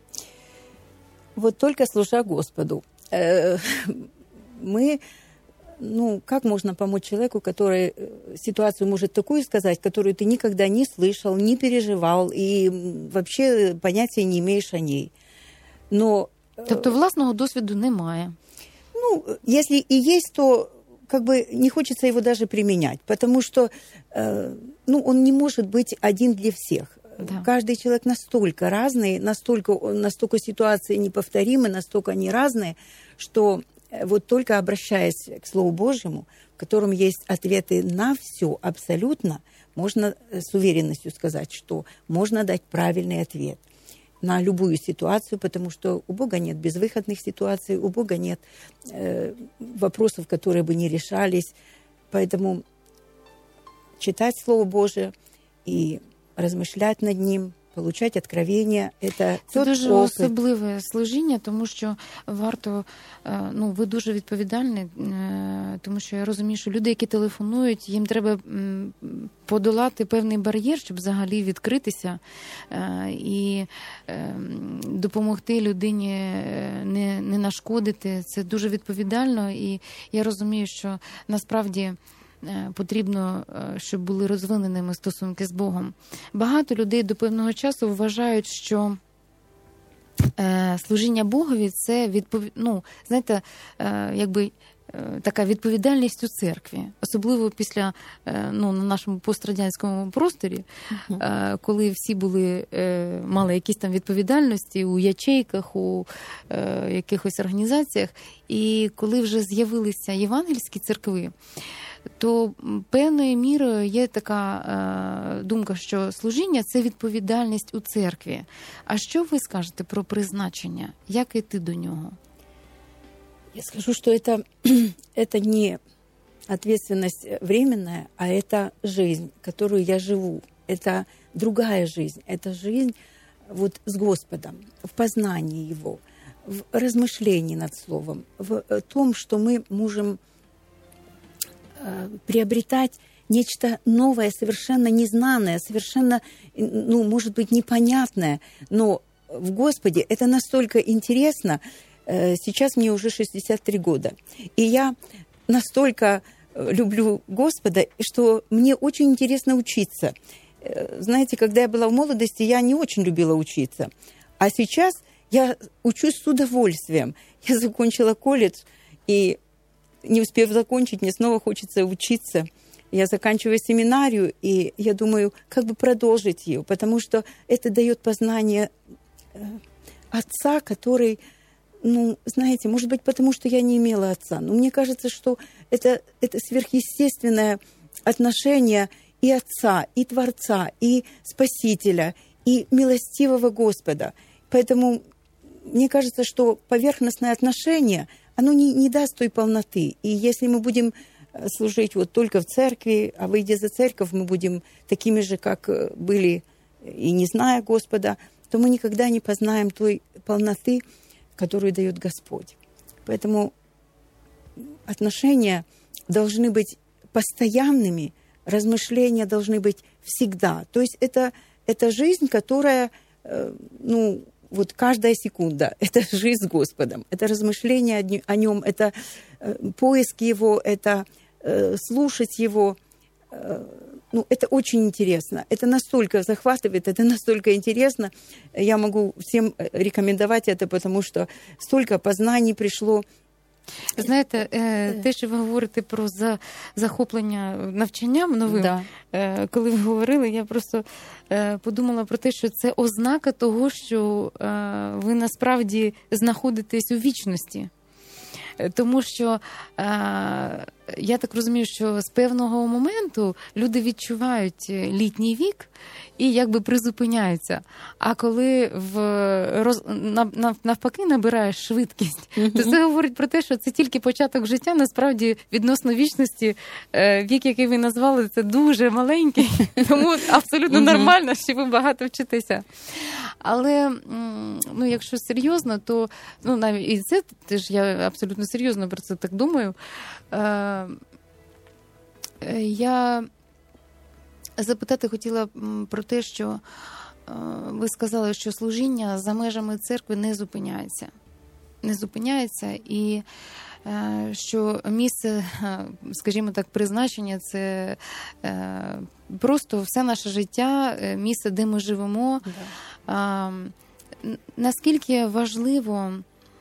S4: Вот только служа Господу. Э, Мы, ну, как можно помочь человеку, который э, ситуацию может такую сказать, которую ты никогда не слышал, не переживал и м, вообще понятия не имеешь о ней. Но, э,
S3: Тобто власного досвіду немає.
S4: ну, если и есть, то как бы не хочется его даже применять, потому что, э, ну, он не может быть один для всех.
S3: Да.
S4: Каждый человек настолько разный, настолько, настолько ситуации неповторимы, настолько они разные, что э, вот только обращаясь к Слову Божьему, в котором есть ответы на все абсолютно, можно э, с уверенностью сказать, что можно дать правильный ответ на любую ситуацию, потому что у Бога нет безвыходных ситуаций, у Бога нет э, вопросов, которые бы не решались. Поэтому читать Слово Божие и размышлять над ним, получать откровения – это
S3: Це
S4: тот
S3: дуже
S4: опыт.
S3: особливе служіння, тому що варто, е, ну, ви дуже відповідальні, е, тому що я розумію, що люди, які телефонують, їм треба м, подолати певний бар'єр, щоб взагалі відкритися е, і е, допомогти людині е, не, не нашкодити. Це дуже відповідально, і я розумію, що насправді е, потрібно, е, щоб були розвиненими стосунки з Богом. Багато людей до певного часу вважають, що е, служіння Богові – це відпов... ну, знаєте, е, якби е, така відповідальність у церкві, особливо після, е, ну, на нашому пострадянському просторі, е, коли всі були, е, мали якісь там відповідальності у ячейках, у е, якихось організаціях, і коли вже з'явилися євангельські церкви, то певною мірою є така е, думка, що служіння – це відповідальність у церкві. А що ви скажете про призначення? Як йти до нього?
S4: Я скажу, что это, это не ответственность временная, а это жизнь, которую я живу. Это другая жизнь. Это жизнь вот с Господом, в познании Его, в размышлении над Словом, в том, что мы можем приобретать нечто новое, совершенно незнанное, совершенно, ну, может быть, непонятное, но в Господе это настолько интересно. Сейчас мне уже шестьдесят три года, и я настолько люблю Господа, что мне очень интересно учиться. Знаете, когда я была в молодости, я не очень любила учиться, а сейчас я учусь с удовольствием. Я закончила колледж, и не успев закончить, мне снова хочется учиться. Я заканчиваю семинарию, и я думаю, как бы продолжить ее, потому что это дает познание отца, который, ну, знаете, может быть, потому что я не имела отца, но мне кажется, что это, это сверхъестественное отношение и отца, и Творца, и Спасителя, и милостивого Господа. Поэтому мне кажется, что поверхностное отношение, оно не, не даст той полноты. И если мы будем служить вот только в церкви, а выйдя за церковь, мы будем такими же, как были и не зная Господа, то мы никогда не познаем той полноты, которую дает Господь. Поэтому отношения должны быть постоянными, размышления должны быть всегда. То есть это, это жизнь, которая, ну, вот каждая секунда, это жизнь с Господом, это размышление о Нем, это поиск Его, это слушать Его. Ну, это очень интересно. Это настолько захватывает, это настолько интересно. Я могу всем рекомендовать это, потому що стільки познаний прийшло.
S3: Знаєте, те, що ви говорите про захоплення навчанням новим, да. Коли ви говорили, я просто подумала про те, що це ознака того, що ви насправді знаходитесь у вічності. Тому що я так розумію, що з певного моменту люди відчувають літній вік і якби призупиняються. А коли в роз... навпаки набираєш швидкість, mm-hmm. то це говорить про те, що це тільки початок життя, насправді відносно вічності, вік, який ви назвали, це дуже маленький, тому абсолютно mm-hmm. нормально, що ви багато вчитеся. Але, ну, якщо серйозно, то, ну, навіть і це теж я абсолютно серйозно про це так думаю. Я запитати хотіла про те, що ви сказали, що служіння за межами церкви не зупиняється. Не зупиняється і що місце, скажімо так, призначення – це просто все наше життя, місце, де ми живемо. Да. Наскільки важливо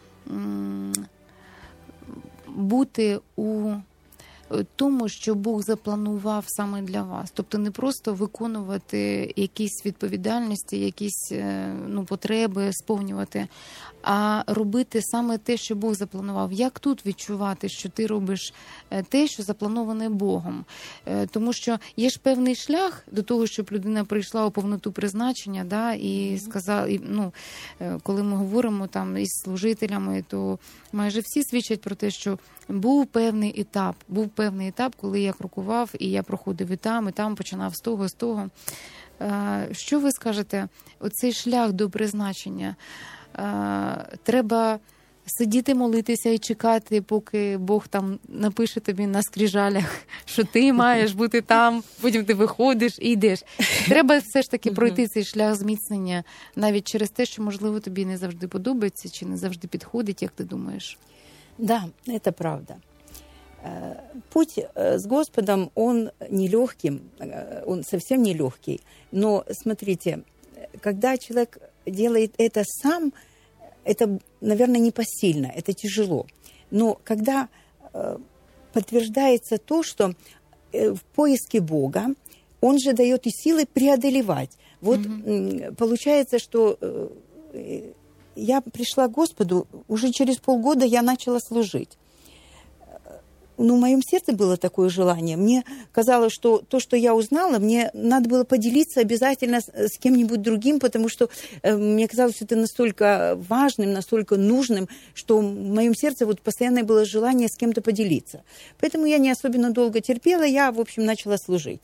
S3: бути у тому, що Бог запланував саме для вас. Тобто не просто виконувати якісь відповідальності, якісь, ну, потреби, сповнювати, а робити саме те, що Бог запланував. Як тут відчувати, що ти робиш те, що заплановане Богом? Тому що є ж певний шлях до того, щоб людина прийшла у повноту призначення, да, і сказала, і, ну, коли ми говоримо там із служителями, то майже всі свідчать про те, що був певний етап, був певний етап, коли я крокував, і я проходив і там, і там, починав з того, з того. Що ви скажете, оцей шлях до призначення? Треба сидіти, молитися і чекати, поки Бог там напише тобі на скрижалях, що ти маєш бути там, потім ти виходиш і йдеш. Треба все ж таки пройти цей шлях зміцнення, навіть через те, що, можливо, тобі не завжди подобається, чи не завжди підходить, як ти думаєш?
S4: Да, это правда. Путь с Господом, он нелегкий, он совсем нелегкий. Но, смотрите, когда человек делает это сам, это, наверное, непосильно, это тяжело. Но когда подтверждается то, что в поиске Бога, он же дает и силы преодолевать. Вот mm-hmm. получается, что я пришла к Господу, уже через полгода я начала служить. Но в моем сердце было такое желание. Мне казалось, что то, что я узнала, мне надо было поделиться обязательно с, с кем-нибудь другим, потому что э, мне казалось, что это настолько важным, настолько нужным, что в моем сердце вот постоянно было желание с кем-то поделиться. Поэтому я не особенно долго терпела, я, в общем, начала служить.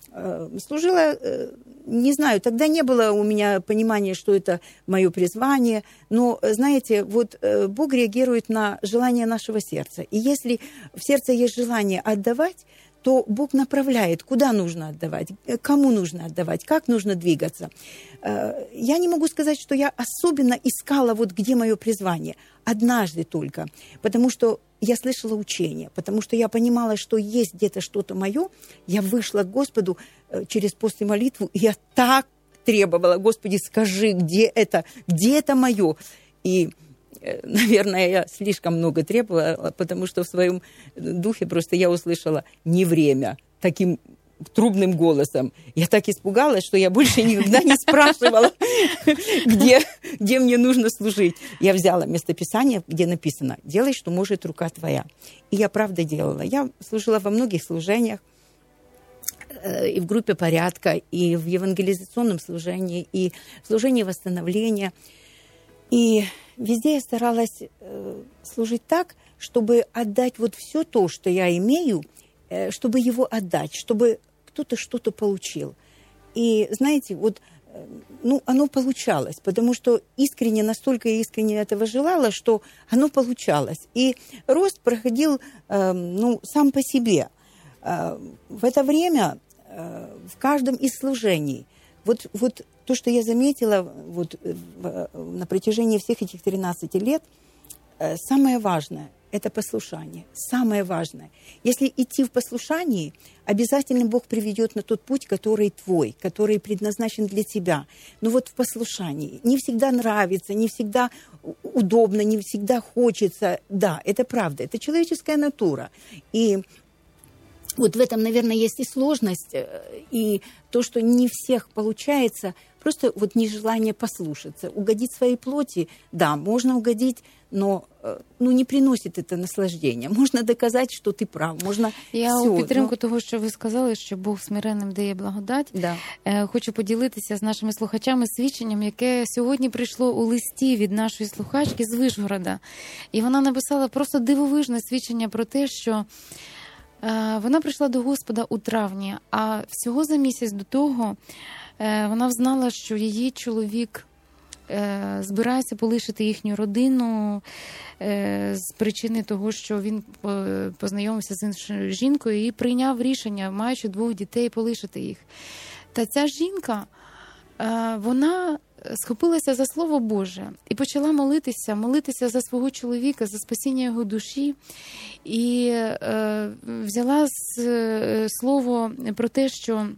S4: служила, не знаю, тогда не было у меня понимания, что это мое призвание, но, знаете, вот Бог реагирует на желание нашего сердца. И если в сердце есть желание отдавать, то Бог направляет, куда нужно отдавать, кому нужно отдавать, как нужно двигаться. Я не могу сказать, что я особенно искала, вот где мое призвание. Однажды только, потому что я слышала учение, потому что я понимала, что есть где-то что-то мое. Я вышла к Господу через пост и молитву, и я так требовала: Господи, скажи, где это, где это мое. И, наверное, я слишком много требовала, потому что в своем духе просто я услышала «не время» таким трубным голосом. Я так испугалась, что я больше никогда не спрашивала, где, где мне нужно служить. Я взяла местописание, где написано «делай, что может рука твоя». И я правда делала. Я служила во многих служениях, и в группе порядка, и в евангелизационном служении, и в служении восстановления. И везде я старалась служить так, чтобы отдать вот все то, что я имею, чтобы его отдать, чтобы кто-то что-то получил. И, знаете, вот, ну, оно получалось, потому что искренне, настолько искренне этого желала, что оно получалось. И рост проходил, э, ну, сам по себе. Э, в это время э, в каждом из служений, вот, вот то, что я заметила вот, в, на протяжении всех этих тринадцати лет, э, самое важное – это послушание. Самое важное. Если идти в послушании, обязательно Бог приведет на тот путь, который твой, который предназначен для тебя. Но вот в послушании не всегда нравится, не всегда удобно, не всегда хочется. Да, это правда, это человеческая натура. И вот в этом, наверное, есть и сложность, и то, что не всех получается, просто вот нежелание послушаться, угодить своей плоти. Да, можно угодить, но ну, не приносить это наслаждення. Можна доказати, що ти прав. Можна
S3: Я
S4: все,
S3: у підтримку
S4: ну...
S3: того, що ви сказали, що Бог смиренним дає благодать.
S4: Да.
S3: Хочу поділитися з нашими слухачами свідченням, яке сьогодні прийшло у листі від нашої слухачки з Вишгорода. І вона написала просто дивовижне свідчення про те, що вона прийшла до Господа у травні, а всього за місяць до того вона взнала, що її чоловік збирається полишити їхню родину з причини того, що він познайомився з іншою жінкою і прийняв рішення, маючи двох дітей, полишити їх. Та ця жінка, вона схопилася за Слово Боже і почала молитися, молитися за свого чоловіка, за спасіння його душі. І взяла слово про те, що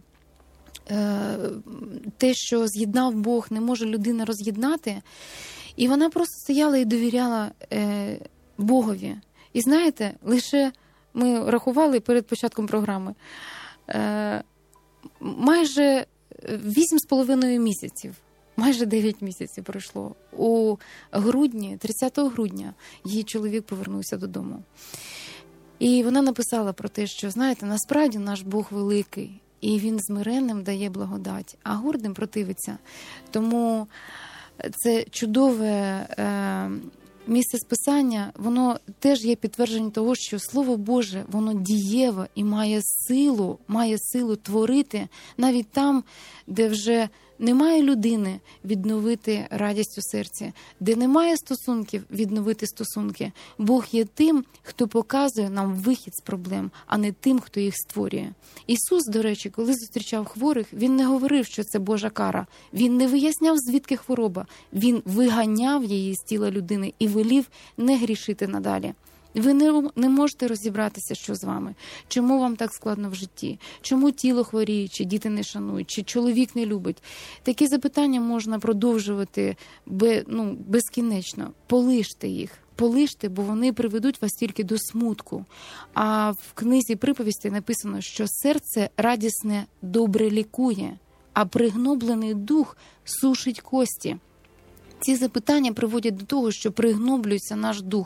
S3: те, що з'єднав Бог, не може людина роз'єднати. І вона просто стояла і довіряла е, Богові. І знаєте, лише ми рахували перед початком програми, е, майже вісім з половиною місяців, майже дев'ять місяців пройшло. У грудні, тридцятого грудня, її чоловік повернувся додому. І вона написала про те, що, знаєте, насправді наш Бог великий, і він змиренним дає благодать, а гордим противиться. Тому це чудове е, місце списання, воно теж є підтвердження того, що Слово Боже, воно дієве і має силу, має силу творити навіть там, де вже немає людини, відновити радість у серці, де немає стосунків, відновити стосунки. Бог є тим, хто показує нам вихід з проблем, а не тим, хто їх створює. Ісус, до речі, коли зустрічав хворих, Він не говорив, що це Божа кара. Він не виясняв, звідки хвороба. Він виганяв її з тіла людини і велів не грішити надалі. Ви не, не можете розібратися, що з вами. Чому вам так складно в житті? Чому тіло хворіє, чи діти не шанують, чи чоловік не любить? Такі запитання можна продовжувати бе, ну, безкінечно. Полиште їх. Полиште, бо вони приведуть вас тільки до смутку. А в книзі приповісті написано, що серце радісне добре лікує, а пригноблений дух сушить кості. Ці запитання приводять до того, що пригноблюється наш дух.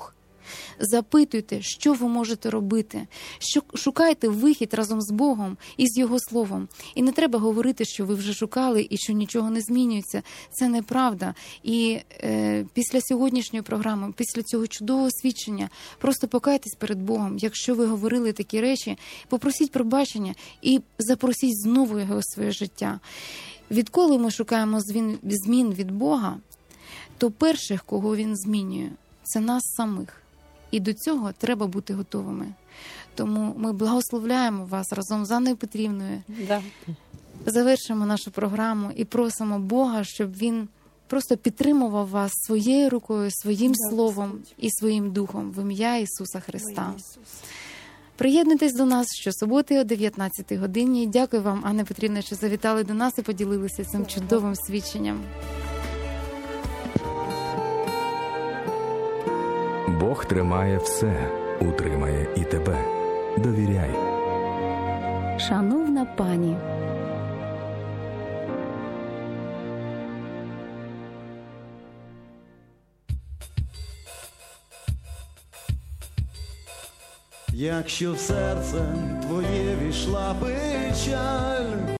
S3: Запитуйте, що ви можете робити, що шукайте вихід разом з Богом і з Його Словом. І не треба говорити, що ви вже шукали і що нічого не змінюється. Це неправда. І е, після сьогоднішньої програми, після цього чудового свідчення, просто покайтесь перед Богом. Якщо ви говорили такі речі, попросіть пробачення і запросіть знову Його у своє життя. Відколи ми шукаємо змін, змін від Бога, то перших, кого Він змінює, це нас самих. І до цього треба бути готовими. Тому ми благословляємо вас разом з Анною Петрівною.
S4: Да.
S3: Завершимо нашу програму і просимо Бога, щоб Він просто підтримував вас своєю рукою, своїм
S4: Да,
S3: словом
S4: Господь.
S3: і своїм духом в ім'я Ісуса Христа. Приєднуйтесь до нас щосуботи о дев'ятнадцятій годині. Дякую вам, Анна Петрівна, що завітали до нас і поділилися цим чудовим свідченням.
S2: Бог тримає все, утримає і тебе. Довіряй.
S1: Шановна пані,
S8: Якщо в серце твоє війшла печаль,